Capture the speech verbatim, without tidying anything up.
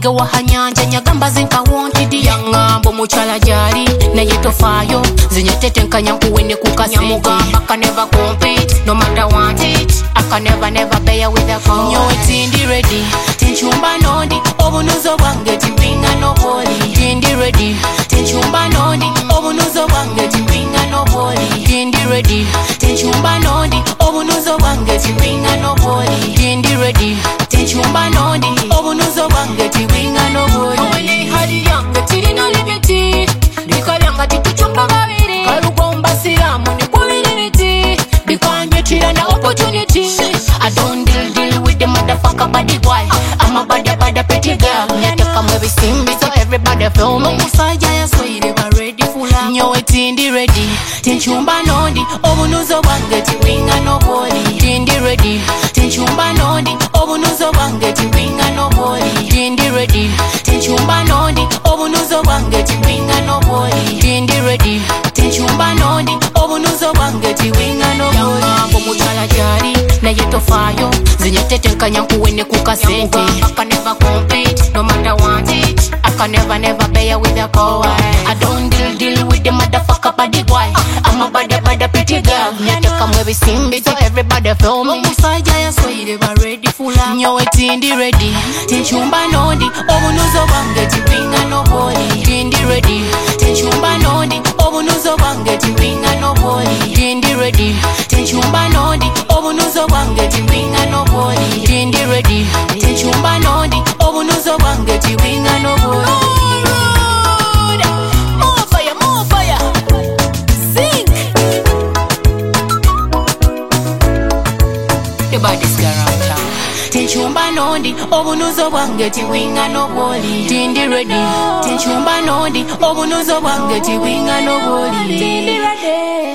omwenge wa hanyanja nyagamba zinka wanted yangambo muchala jali na yetofayo zinyetete nkanya kuwene kukase nyamugamba can never compete no matter what it I can never never bear with a call nyo itindi ready tinchumba nondi obunuzo bwange timpinga no boli tindi ready tinchumba nondi obunuzo bwange timpinga no boli tindi ready tinchumba nondi obunuzo bwange timpinga no boli tindi ready tinchumba nondi obunuzo bwange timpinga no boli only hadi yange tirina liberty likalyanga tituchumba babiri kalugomba siramu ni quality bikanye tirana opportunity I don't deal deal with the motherfucker body boy I'm a bad bad pretty girl nyataka mwe simbi so everybody feel me musajja yasoire ba ready fula nyowe tindi ready tinchumba nondi obunuzo bwange tiwinga no boli tindi ready tinchumba nondi obunuzo bwange tiwinga no boli tindi ready tinchumba nondi obunuzo bwange tiwinga no boli tindi ready tinchumba nondi obunuzo bwange tiwinga no boli mambo muchala jali na yetofayo zinyetete nkanya kuwene kukasente I can never compete no matter what it I can never never bear with a coward I don't deal deal with the motherfucker body boy I'm a bad bad pretty girl nyataka mwe bisimbi so everybody feel me musajja yasoire ba ready fula nyowe tindi ready tinchumba nondi obunuzo bwange timpinga no boli tindi ready tinchumba nondi obunuzo bwange timpinga no boli tindi ready tinchumba nondi obunuzo bwange timpinga no boli tindi ready tinchumba nondi obunuzo bwange timpinga no boli more fire more fire sing the baddest girl around town tinchumba nondi obunuzo bwange tiwinga no boli tindi ready tinchumba nondi obunuzo bwange tiwinga no boli tindi ready